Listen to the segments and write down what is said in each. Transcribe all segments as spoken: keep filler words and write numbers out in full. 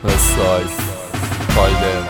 سایز تایلند.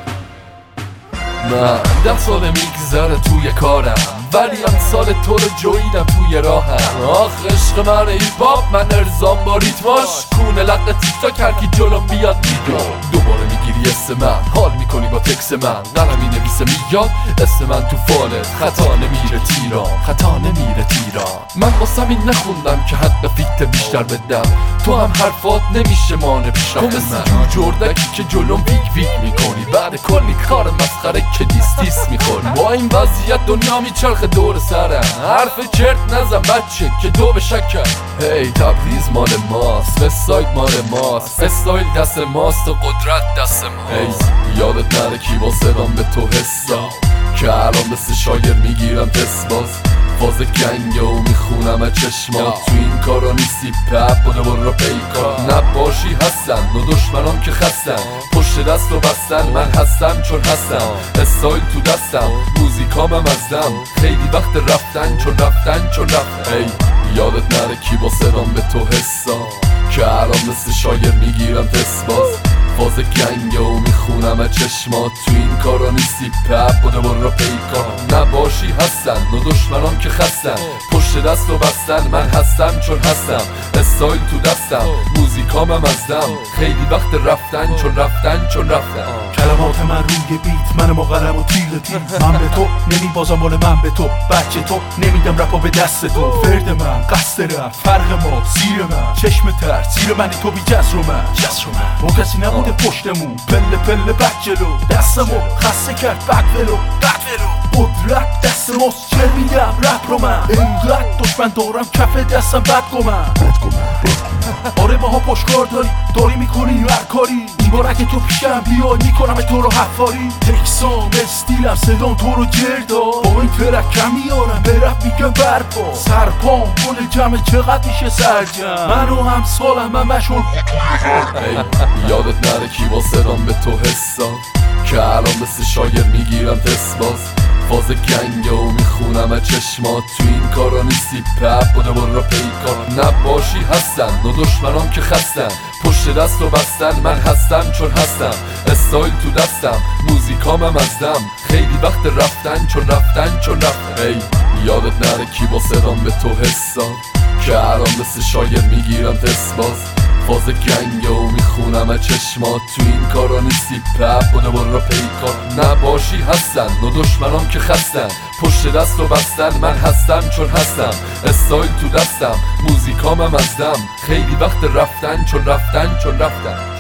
من ده سال میگذره توی کارم، ولی هم سال تو رو جویدم توی راهم. آخ عشق من ایپ هاپ، من ارزام با ریتماش، کونه لق تیک تاک هرکی جلوم بیاد میگو. دوباره میگیری اسم من، حال میکنی با تکس من، قلم مینویسه میاد اسم من تو فالت. خطا نمیره تیران، خطا نمیره تیران. من واسم این نخوندم که حق فیت بیشتر بدم، تو هم حرفات نمیشه مانع پیشرفت من. تو مثل جوردکی که جلوم ویک ویک میکنی، بعد کلی کار مسخره که دیس دیس میخوری. با این وضعیت دنیا میچرخه دور سرم، حرف چرت نزن بچه که دو به شکر. هی تبریز مال ماست، وستساید مال ماست، استایل دست ماست و قدرت دست ماست. هی یادت نره کی با صدام به تو حسا، که الان مثل شاگر میگیرم تست باز. فاز گنگه و میخونم از چشمات، تو این کارا نیستی پپ بوده برو پیکار. نباشی هستن و دشمنام که خستن، پشت دست رو بستن من هستم چون هستم. استایل تو دستم، موزیکام هم ازدم، خیلی وقت رفتن چون رفتن چون رفتن. هی یادت نره کی با صدام به تو حسا، که الان مثل شاگر میگیرم تست باز. فاز گنگه و میخونم از چشمات، تو این کارا نیستی پپ بوده برو پیکار. نباشی هستن و دشمنام که خستن، پشت دست رو بستن من هستم چون هستم. استایل تو دستم، موزیکام هم ازدم، خیلی وقت رفتن چون رفتن چون رفتن. کلمات من روی بیت، من ما قلم و تیغ تیز. من به تو نمیبازم مال من به تو، بچه تو نمیدم رپا به دست تو. فرد من قصد رفت، فرق ما سیر من، چشم تر سیر منی تو بی جس رو من. جس رو من با کسی نبوده پشتمون، پله پله بک جلو، دستمو خسته کرد بک ولو بک ولو. قدرت دست ماست، چه میگم رپ رو من، اینقدر دشمن دارم کف دستم بد گمم. آره ماها پشکار داری، داری میکنی هر کاری، این بارک تو پیشم بیای میکنم تو رو حفاری. تکسان استیلم صدام تو رو جردا، با این ترک کم میارم به رپ میگم برپا. سرپام گل جمع چقدر میشه سرجم، منو هم سالم هم مشغول. یادت نره کی با صدام به تو حسا، که الان مثل شاگر میگیرم تست باز. فاز گنگه و میخونم از چشمات، تو این کارا نیستی پپ بوده برو پیکار. نباشی هستن و دشمنام که خستن، پشت دست رو بستن من هستم چون هستم. استایل تو دستم، موزیکام هم ازدم، خیلی وقت رفتن چون رفتن چون رفتن. هی یادت نره کی با صدام به تو حسا، که الان مثل شاگر میگیرم تست باز. فاز گنگه و میخونم از چشمات، تو این کارا نیستی پپ بوده برو پیکار. نباشی هستن و دشمنام که خستن، پشت دست رو بستن من هستم چون هستم. استایل تو دستم، موزیکام هم ازدم، خیلی وقت رفتن چون رفتن چون رفتن.